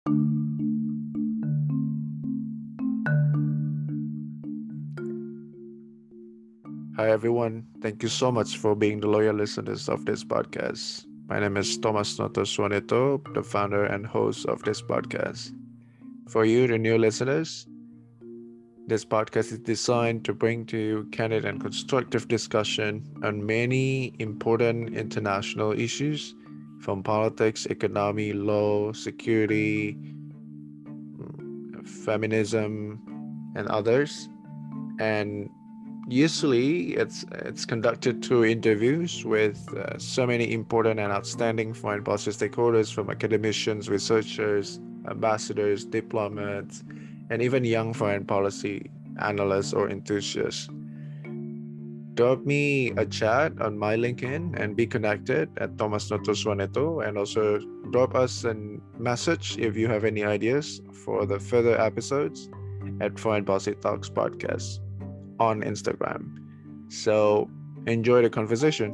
Hi, everyone. Thank you so much for being the loyal listeners of this podcast. My name is Thomas Noto Suaneto, the founder and host of this podcast. For you, the new listeners, this podcast is designed to bring to you candid and constructive discussion on many important international issues from politics, economy, law, security, feminism, and others. And usually, it's conducted through interviews with so many important and outstanding foreign policy stakeholders, from academicians, researchers, ambassadors, diplomats, and even young foreign policy analysts or enthusiasts. Drop me a chat on my LinkedIn and be connected at Thomas Noto Suaneto, and also drop us a message if you have any ideas for the further episodes at Foreign Policy Talks Podcast on Instagram. So enjoy the conversation.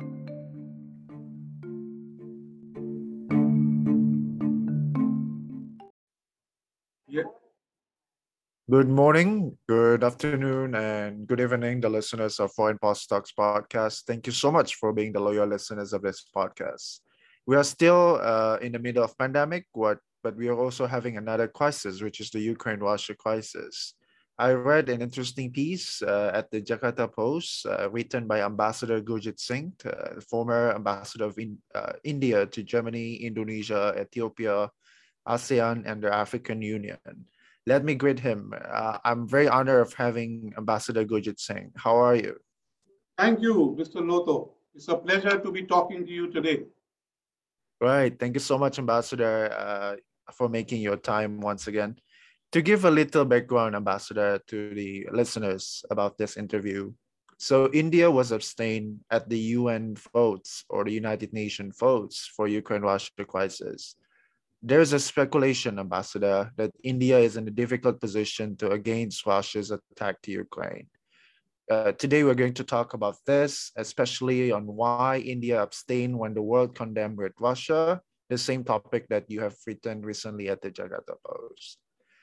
Yeah, Good morning, good afternoon, and good evening, the listeners of Foreign Policy Talks podcast. Thank you so much for being the loyal listeners of this podcast. We are still in the middle of pandemic, but we are also having another crisis, which is the Ukraine-Russia crisis. I read an interesting piece at the Jakarta Post written by Ambassador Gurjit Singh, former ambassador of India to Germany, Indonesia, Ethiopia, ASEAN, and the African Union. Let me greet him. I'm very honored of having Ambassador Gurjit Singh. How are you? thank you, Mr. Noto. It's a pleasure to be talking to you today. Right. Thank you so much, Ambassador, for making your time once again. To give a little background, Ambassador, to the listeners about this interview. So, India was abstained at the UN votes or the United Nations votes for Ukraine-Russia crisis. There's a speculation, Ambassador, that India is in a difficult position to against Russia's attack to Ukraine. Today, we're going to talk about this, especially on why India abstained when the world condemned with Russia, the same topic that you have written recently at the Jakarta Post.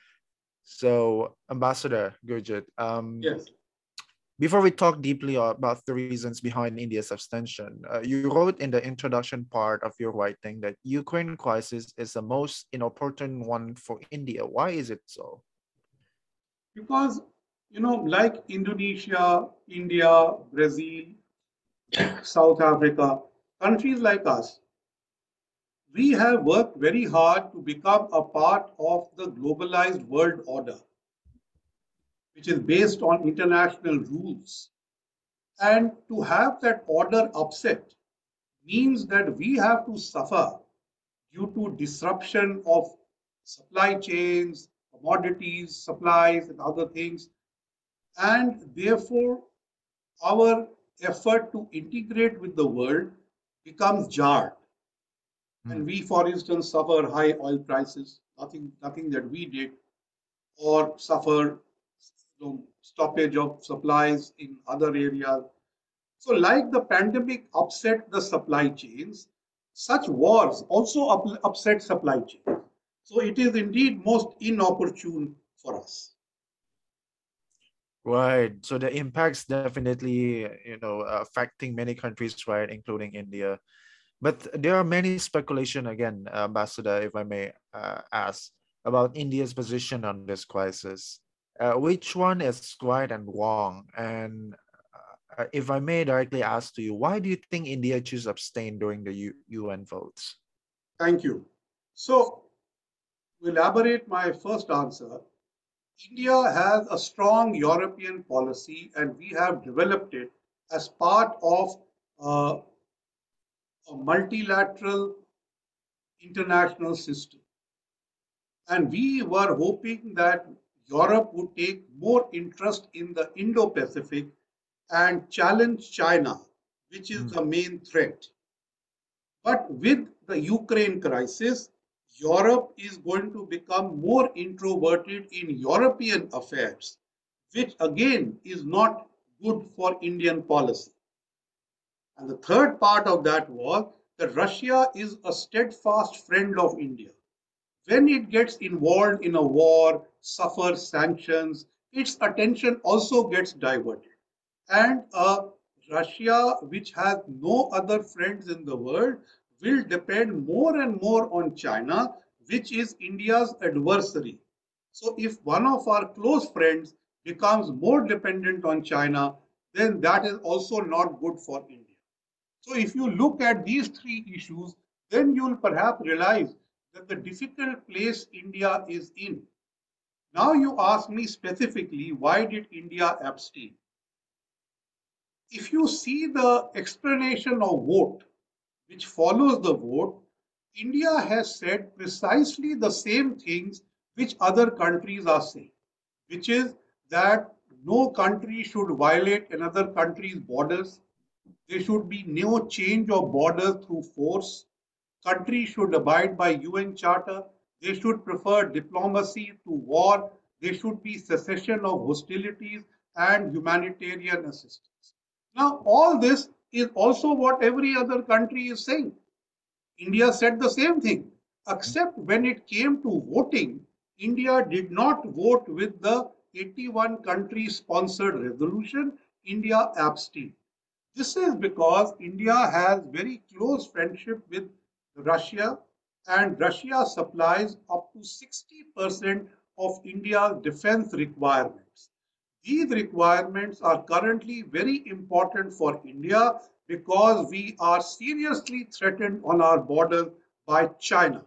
So, Ambassador Gurjit, Yes, before we talk deeply about the reasons behind India's abstention, you wrote in the introduction part of your writing that Ukraine crisis is the most important one for India. Why is it so? because, like Indonesia, India, Brazil, South Africa, countries like us, we have worked very hard to become a part of the globalized world order, which is based on international rules. And to have that order upset means that we have to suffer due to disruption of supply chains, commodities, supplies, and other things. And therefore, our effort to integrate with the world becomes jarred. And Hmm. we, for instance, suffer high oil prices, nothing that we did, or suffer stoppage of supplies in other areas. So, like the pandemic upset the supply chains, such wars also upset supply chains. So, it is indeed most inopportune for us. Right. So the impacts definitely, affecting many countries, right, including India. But there are many speculation again, Ambassador, if I may ask, about India's position on this crisis. Which one is right and wrong? And if I may directly ask to you, why do you think India choose abstain during the UN votes? Thank you. So, to elaborate my first answer, India has a strong European policy and we have developed it as part of uh, a multilateral international system. And we were hoping that Europe would take more interest in the Indo Pacific and challenge China, which is Mm, the main threat. But with the Ukraine crisis, Europe is going to become more introverted in European affairs, which again is not good for Indian policy. And the third part of that was that Russia is a steadfast friend of India, when it gets involved in a war, suffers sanctions, its attention also gets diverted. And Russia, which has no other friends in the world, will depend more and more on China, which is India's adversary. So, if one of our close friends becomes more dependent on China, then that is also not good for India. So, if you look at these three issues, then you'll perhaps realize that the difficult place India is in. Now, you ask me specifically, why did India abstain? If you see the explanation of vote, which follows the vote, India has said precisely the same things which other countries are saying, which is that no country should violate another country's borders. There should be no change of borders through force. Countries should abide by UN Charter. They should prefer diplomacy to war. There should be cessation of hostilities and humanitarian assistance. Now, all this is also what every other country is saying. India said the same thing, except when it came to voting, India did not vote with the 81 country sponsored resolution. India abstained. This is because India has very close friendship with Russia, and Russia supplies up to 60% of India's defense requirements. These requirements are currently very important for India because we are seriously threatened on our border by China.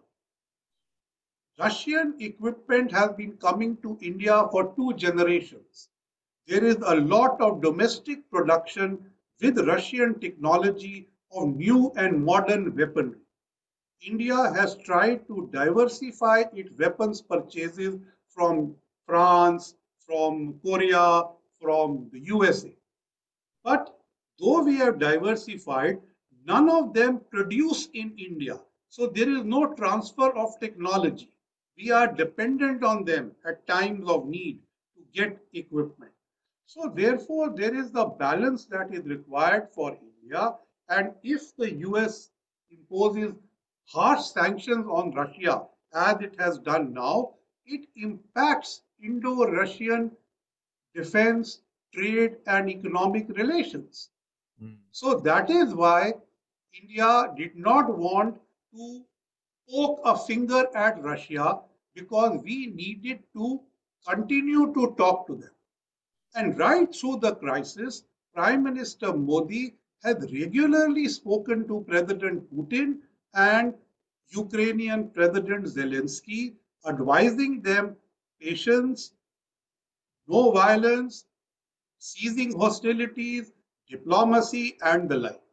Russian equipment has been coming to India for 2 generations. There is a lot of domestic production with Russian technology of new and modern weaponry. India has tried to diversify its weapons purchases from France, from Korea, from the USA. But though we have diversified, none of them produce in India. So there is no transfer of technology. We are dependent on them at times of need to get equipment. So therefore, there is the balance that is required for India. And if the US imposes harsh sanctions on Russia, as it has done now, it impacts Indo-Russian defense, trade, and economic relations. Mm. So that is why India did not want to poke a finger at Russia, because we needed to continue to talk to them. And right through the crisis, Prime Minister Modi has regularly spoken to President Putin and Ukrainian President Zelensky, advising them patience, no violence, ceasing hostilities, diplomacy, and the like.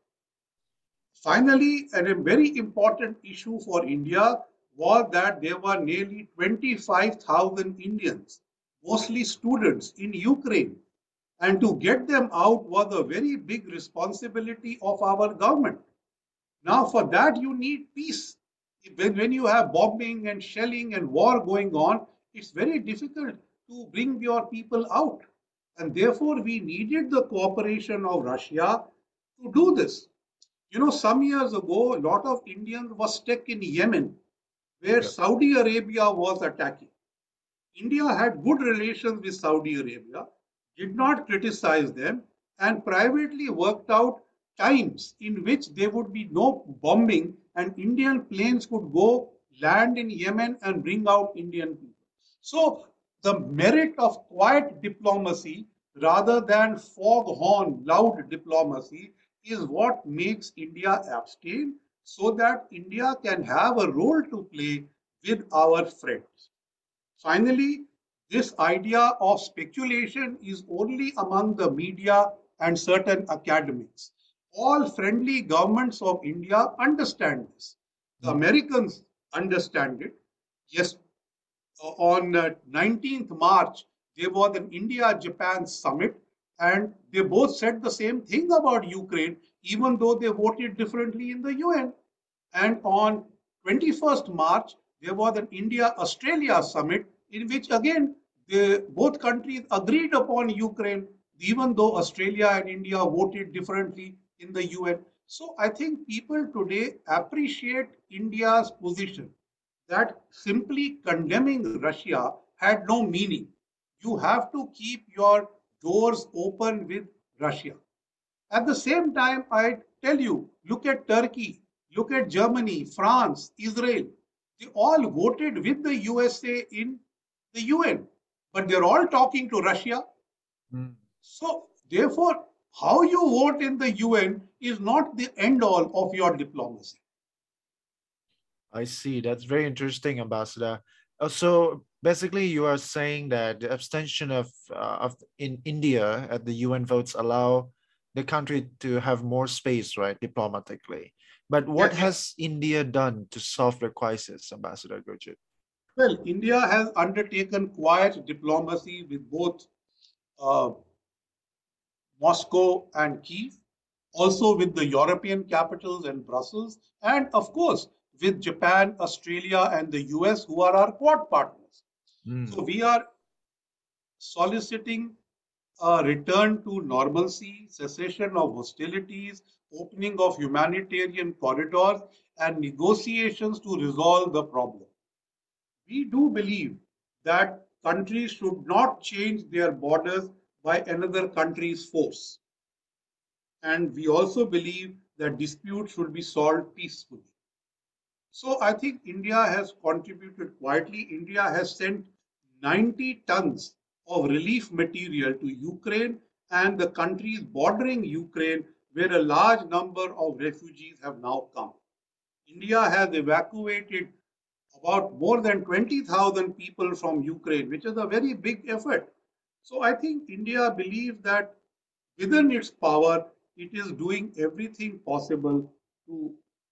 Finally, and a very important issue for India was that there were nearly 25,000 Indians, mostly students, in Ukraine. And to get them out was a very big responsibility of our government. Now, for that, you need peace. When you have bombing and shelling and war going on, it's very difficult to bring your people out. And therefore, we needed the cooperation of Russia to do this. You know, some years ago, a lot of Indians were stuck in Yemen, where Yeah. Saudi Arabia was attacking. India had good relations with Saudi Arabia, did not criticize them, and privately worked out times in which there would be no bombing and Indian planes could go land in Yemen and bring out Indian people. So, the merit of quiet diplomacy rather than foghorn, loud diplomacy is what makes India abstain, so that India can have a role to play with our friends. Finally, this idea of speculation is only among the media and certain academics. All friendly governments of India understand this. The Mm. Americans understand it. Yes, on 19th March, there was an India-Japan summit, and they both said the same thing about Ukraine, even though they voted differently in the UN. And on 21st March, there was an India-Australia summit in which again both countries agreed upon Ukraine, even though Australia and India voted differently in the UN. So I think people today appreciate India's position, that simply condemning Russia had no meaning. You have to keep your doors open with Russia. At the same time, I tell you, look at Turkey, look at Germany, France, Israel. They all voted with the USA in the UN, but they're all talking to Russia. Mm. So, therefore, how you vote in the UN is not the end all of your diplomacy. I see. That's very interesting, Ambassador. So basically, you are saying that the abstention of in India at the UN votes allow the country to have more space, right, diplomatically. But what Yes. has India done to solve the crisis, Ambassador Gurjit? Well, India has undertaken quiet diplomacy with both uh, Moscow and Kiev, also with the European capitals and Brussels, and of course with Japan, Australia, and the US, who are our Quad partners. Mm. So we are soliciting a return to normalcy, cessation of hostilities, opening of humanitarian corridors, and negotiations to resolve the problem. We do believe that countries should not change their borders by another country's force. And we also believe that disputes should be solved peacefully. So I think India has contributed quietly. India has sent 90 tons of relief material to Ukraine and the countries bordering Ukraine, where a large number of refugees have now come. India has evacuated about more than 20,000 people from Ukraine, which is a very big effort. So I think India believes that within its power, it is doing everything possible to.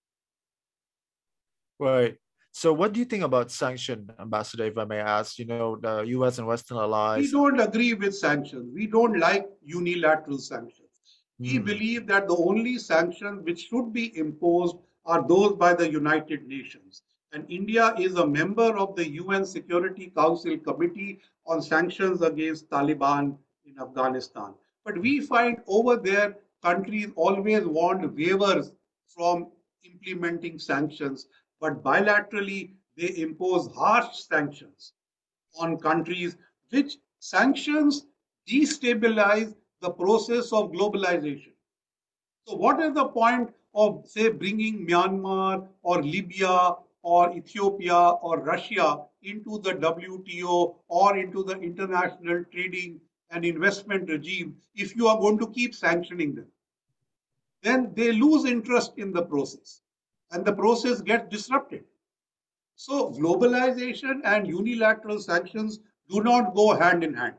Right. So what do you think about sanction, Ambassador, if I may ask? The US and Western We allies. don't agree with sanctions. We don't like unilateral sanctions. We Mm. believe that the only sanctions which should be imposed are those by the United Nations. And India is a member of the UN Security Council Committee on Sanctions Against Taliban in Afghanistan. But we find over there countries always want waivers from implementing sanctions, but bilaterally they impose harsh sanctions on countries, which sanctions destabilize the process of globalization. So, what is the point of, say, bringing Myanmar or Libya or Ethiopia or Russia into the WTO or into the international trading and investment regime if you are going to keep sanctioning them? Then they lose interest in the process and the process gets disrupted. So, globalization and unilateral sanctions do not go hand in hand.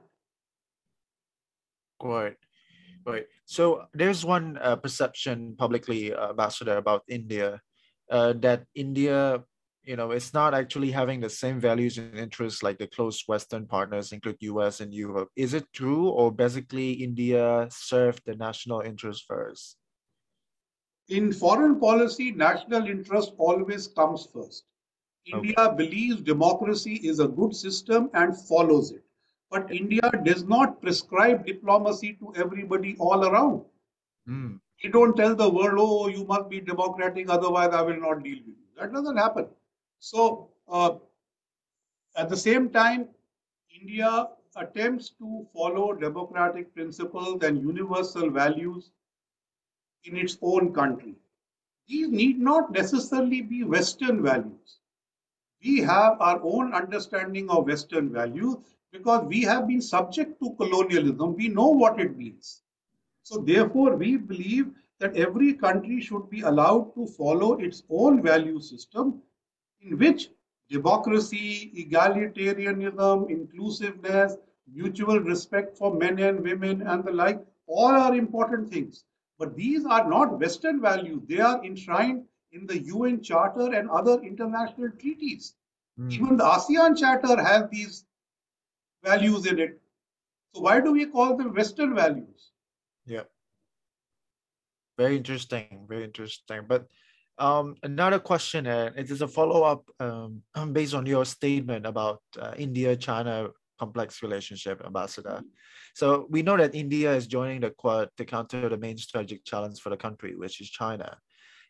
Right. Right. So there's one perception publicly, Ambassador, about India, that India, it's not actually having the same values and interests like the close Western partners, include US and Europe. Is it true, or basically India served the national interest first? In foreign policy, national interest always comes first. Okay. India believes democracy is a good system and follows it. But Yeah. India does not prescribe diplomacy to everybody all around. Mm. We don't tell the world, oh, you must be democratic, otherwise I will not deal with you. That doesn't happen. So, at the same time, India attempts to follow democratic principles and universal values in its own country. These need not necessarily be Western values. We have our own understanding of Western values because we have been subject to colonialism. We know what it means. So, therefore, we believe that every country should be allowed to follow its own value system in which democracy, egalitarianism, inclusiveness, mutual respect for men and women, and the like, all are important things. But these are not Western values, they are enshrined in the UN Charter and other international treaties. Mm. Even the ASEAN Charter has these values in it. So, why do we call them Western values? Yeah. Very interesting. Very interesting. But another question, it is a follow-up based on your statement about India-China complex relationship, Ambassador. So we know that India is joining the Quad to counter the main strategic challenge for the country, which is China.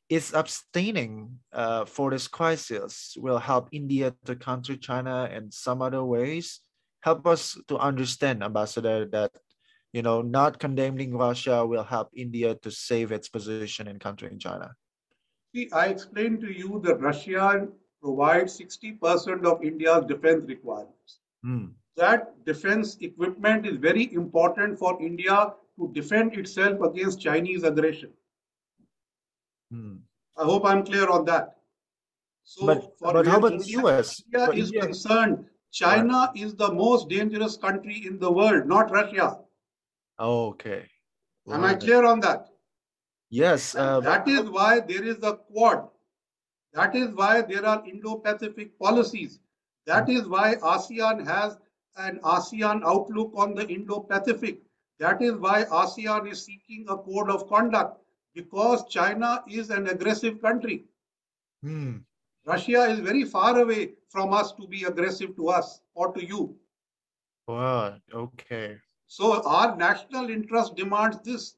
is abstaining for this crisis will help India to counter China in some other ways? Help us to understand, Ambassador, that not condemning Russia will help India to save its position in countering China. See, I explained to you that Russia provides 60% of India's defense requirements. Mm. That defense equipment is very important for India to defend itself against Chinese aggression. Mm. I hope I'm clear on that. So, for but how where about the US? India But is India, concerned, right. China is the most dangerous country in the world, not Russia. Okay. Am I Right. clear on that? Yes. That is why there is a Quad. That is why there are Indo-Pacific policies. That is why ASEAN has an ASEAN outlook on the Indo-Pacific. That is why ASEAN is seeking a code of conduct, because China is an aggressive country. Mm. Russia is very far away from us to be aggressive to us or to you. Wow. Okay. So our national interest demands this.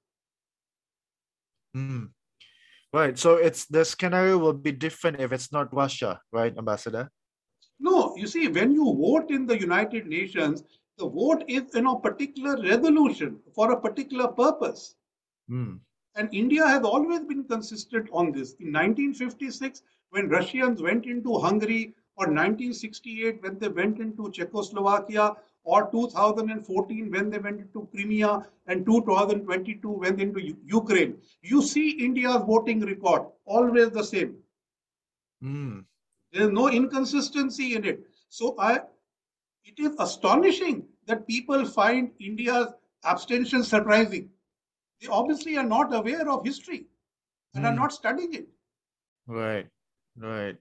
Mm. Right. So it's the scenario will be different if it's not Russia, right, Ambassador? No, you see, when you vote in the United Nations, the vote is in a particular resolution for a particular purpose. Mm. And India has always been consistent on this. In 1956, when Russians went into Hungary, or 1968 when they went into Czechoslovakia, or 2014 when they went into Crimea, and 2022 when into Ukraine, you see India's voting record, always the same. Mm. There is no inconsistency in it. So it is astonishing that people find India's abstention surprising. They obviously are not aware of history and are Mm. not studying it. Right. Right.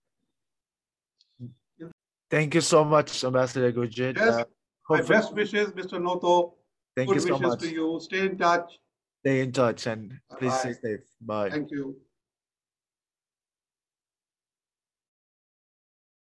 Thank you so much, Ambassador Gurjit. Yes, my Hopefully, best wishes, Mr. Noto. thank you Good so wishes much. to you. Stay in touch. Stay in touch and please stay Bye. safe. Bye. Thank you.